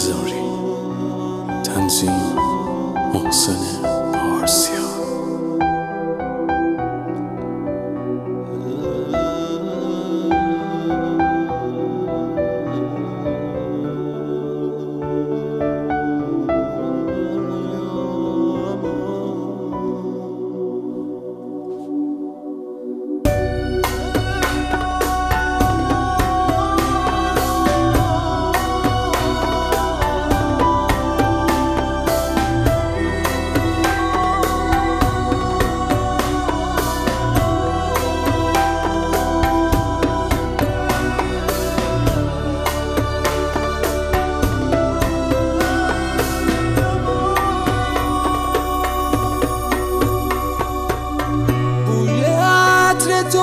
بذاری. تنظیم محسن پارسیا. تو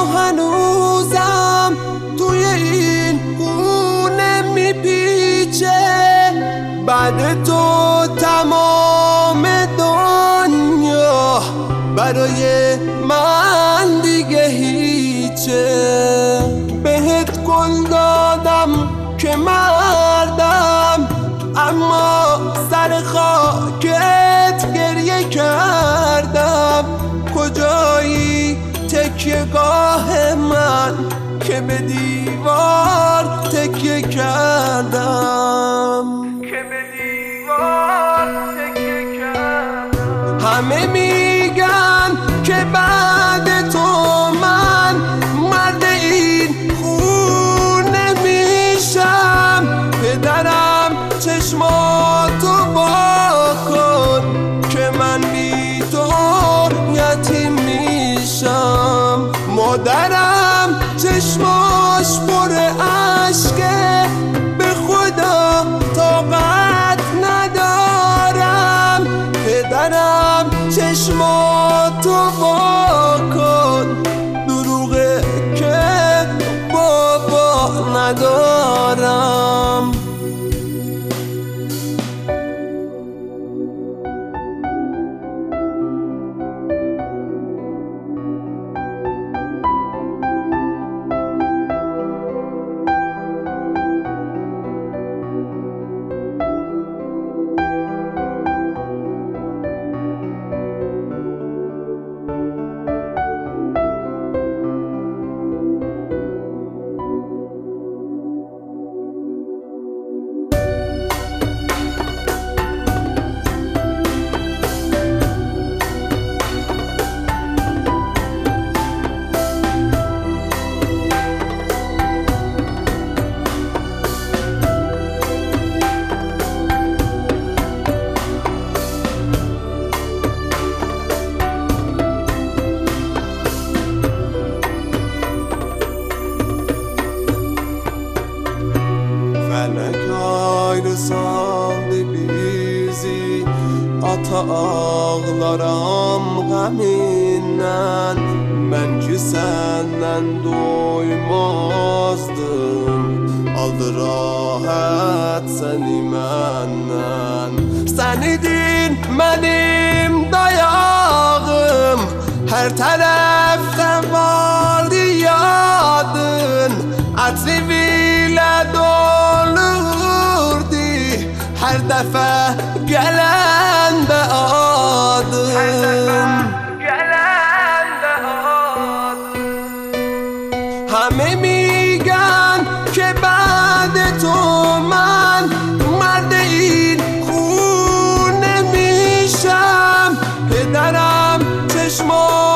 هنوزم توی این خونه میپیچه، بعد تو تمام دنیا برای من دیگه هیچه. بهت گل دادم که مردم، اما سر خاکت گریه کردم. کجایی تکیه‌گاه من که به دیوار تکیه کردم، همه میگن که بعد تو من مرد این خونه میشم. پدرم چشماتو وا کن که من بی تو یتیم میشم. مادرم چشماش پر اشکه، به خدا طاقت ندارم. پدرم چشماتو وا کن، دروغه که بابا ندارم. Fələk saldı bizi, ata ağlaram qəmindən. Mən ki səndən doymazdım, aldı rahat səni məndən. Sən idin mənim dayağım, hər tərəfdə vardı yadın. Ətrivilə dolurdu hər dəfə gələndə adın. همه میگن که بعد تو من مرد این خونه میشم. پدرم چشما